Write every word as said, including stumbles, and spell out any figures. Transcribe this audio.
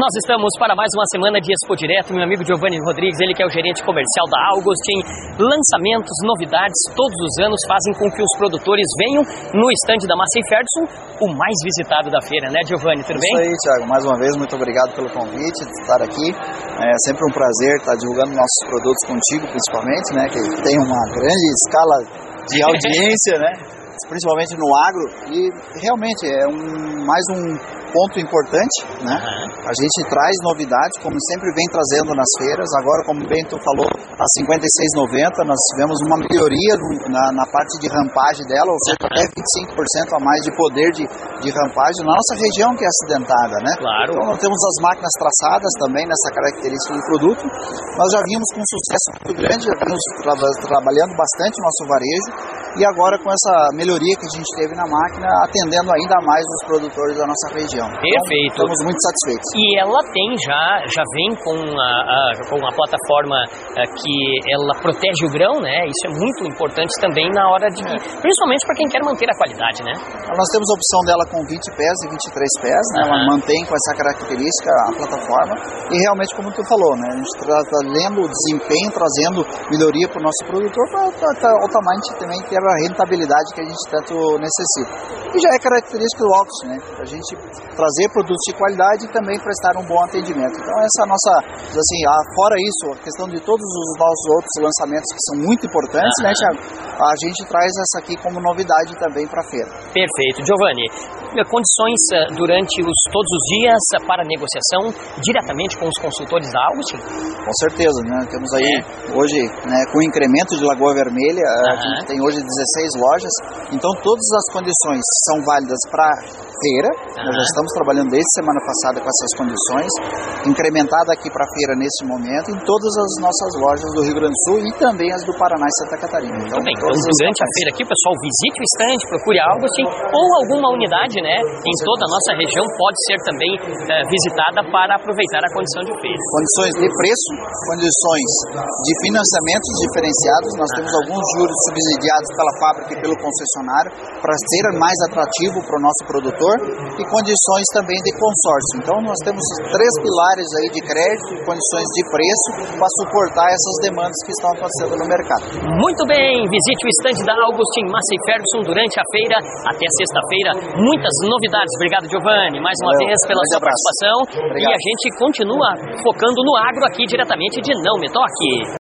Nós estamos para mais uma semana de Expo Direto. Meu amigo Giovanni Rodrigues, ele que é o gerente comercial da Augustin. Lançamentos, novidades, todos os anos fazem com que os produtores venham no estande da Massey Ferguson, o mais visitado da feira, né, Giovanni? Tudo bem? Isso aí, Thiago. Mais uma vez, muito obrigado pelo convite de estar aqui. É sempre um prazer estar divulgando nossos produtos contigo, principalmente, né, que tem uma grande escala de audiência, né, principalmente no agro, e realmente é um, mais um ponto importante, né? Uhum. A gente traz novidades, como sempre vem trazendo nas feiras. Agora, como bem tu falou, a cinquenta e seis noventa nós tivemos uma melhoria na, na parte de rampagem dela, ou seja, até vinte e cinco por cento a mais de poder de, de rampagem na nossa região que é acidentada, né? Claro. Então nós temos as máquinas traçadas também nessa característica do produto. Nós já vimos com sucesso muito grande, já vimos tra trabalhando bastante o nosso varejo, e agora com essa melhoria que a gente teve na máquina, atendendo ainda mais os produtores da nossa região. Perfeito. Então, estamos muito satisfeitos. E ela tem já, já vem com a, a, com a plataforma a, que ela protege o grão, né? Isso é muito importante também na hora de, é. principalmente para quem quer manter a qualidade, né? Nós temos a opção dela com vinte pés e vinte e três pés, né? Uhum. Ela mantém com essa característica a plataforma, e realmente, como tu falou, né? A gente está lendo o desempenho, trazendo melhoria para o nosso produtor, para automaticamente também ter a rentabilidade que a gente tanto necessita. E já é característica do Augustin, né? A gente trazer produtos de qualidade e também prestar um bom atendimento. Então essa é a nossa, assim, fora isso, a questão de todos os nossos outros lançamentos que são muito importantes, uhum. né, Thiago? A gente traz essa aqui como novidade também para a feira. Perfeito. Giovanni, condições durante os, todos os dias para negociação diretamente com os consultores da Augustin? Com certeza, né? Temos aí é. hoje, né, com o incremento de Lagoa Vermelha, uhum. a gente tem hoje dezesseis lojas, então todas as condições são válidas para feira. Uhum. Nós já estamos trabalhando desde semana passada com essas condições, incrementada aqui para a feira nesse momento, em todas as nossas lojas do Rio Grande do Sul e também as do Paraná e Santa Catarina. Então, bem, então durante a feira aqui, o pessoal visite o estande, procure a Augustin ou alguma unidade, né, em toda a nossa região pode ser também é, visitada para aproveitar a condição de feira. Condições de preço, condições de financiamentos diferenciados, nós uhum. temos alguns juros subsidiados pela fábrica e pelo concessionário para ser mais atrativo para o nosso produtor, e condições também de consórcio. Então nós temos três pilares aí de crédito e condições de preço para suportar essas demandas que estão acontecendo no mercado. Muito bem, visite o estande da Augustin Massey Ferguson durante a feira até sexta-feira. Muitas novidades. Obrigado, Giovanni, mais uma Valeu. vez pela sua abraço. participação. Obrigado. E a gente continua focando no agro aqui diretamente de Não Me Toque.